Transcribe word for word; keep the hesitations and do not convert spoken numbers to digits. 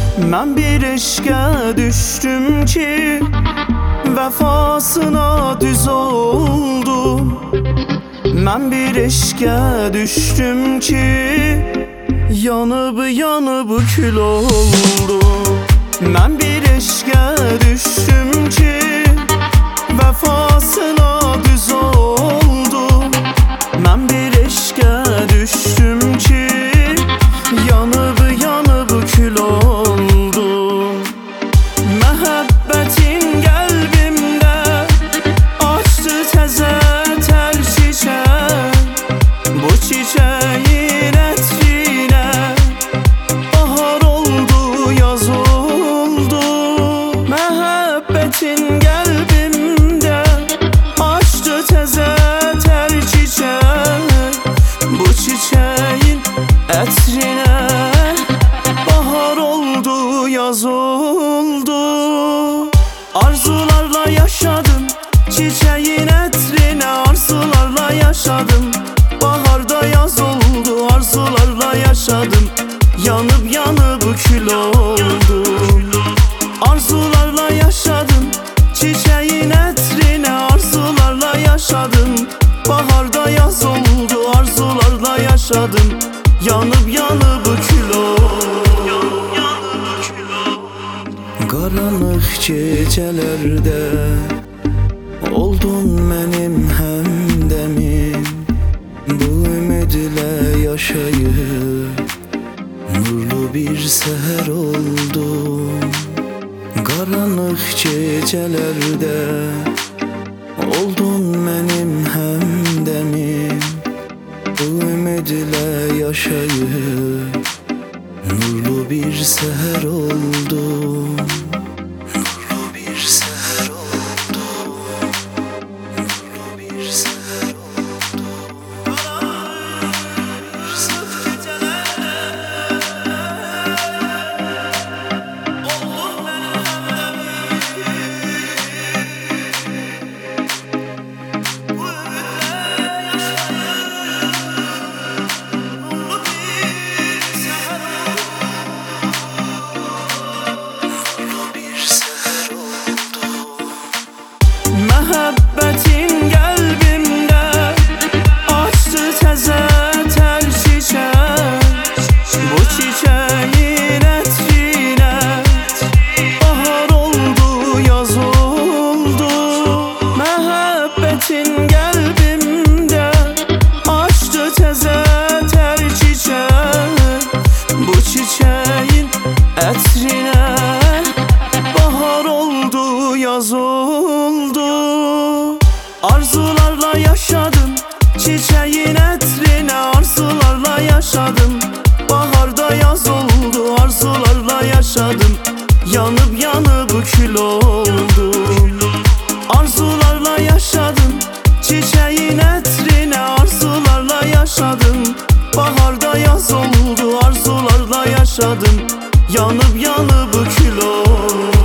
Mən bir eşqə düşdüm ki, vəfasına düz oldum. Mən bir eşqə düşdüm ki, yanıb yanıb kül oldum. Mən bir eşqə düşdüm ki, vəfasına düz oldum. Mən bir eşqə düşdüm ki, yanıb yanıb kül oldum. Məhəbbətin qəlbimdə açdı təzə tər çiçək. Bu çiçəyin ətrinə bahar oldu, yaz oldu. Məhəbbətin qəlbimdə açdı təzə tər çiçək. Bu çiçəyin ətrinə bahar oldu, yaz oldu. Arzularla yaşadım, çiçeğin etrine arzularla yaşadım. Baharda yaz oldu, arzularla yaşadım. Yanıp yanıp kül oldum. Arzularla yaşadım, çiçeğin etrine arzularla yaşadım. Baharda yaz oldu, arzularla yaşadım. Yanıp yanıp kül oldum. Qaranlıq gecələrdə oldun mənim həmdəmim. Bu ümidlə yaşayıb nurlu bir səhər oldum. Qaranlıq gecələrdə oldun mənim həmdəmim. Bu ümidlə yaşayıb nurlu bir səhər oldum. Nurlu bir səhər oldum. Nurlu bir səhər oldum. Bir səhər oldum mənim həmdəmim. Bu ümidlə yaşayıb nurlu bir səhər oldum. Məhəbbətin qəlbimdə açdı təzə tər çiçək. Bu çiçəyin ətrinə bahar oldu, yaz oldu. Məhəbbətin qəlbimdə açdı təzə tər çiçək. Bu çiçəyin ətrinə bahar oldu, yaz oldu. Arzularla yaşadım, çiçeğin etrine arzularla yaşadım. Baharda yaz oldu, arzularla yaşadım. Yanıp yanıp kül oldum. Arzularla yaşadım, çiçeğin etrine arzularla yaşadım. Baharda yaz oldu, arzularla yaşadım. Yanıp yanıp kül oldum.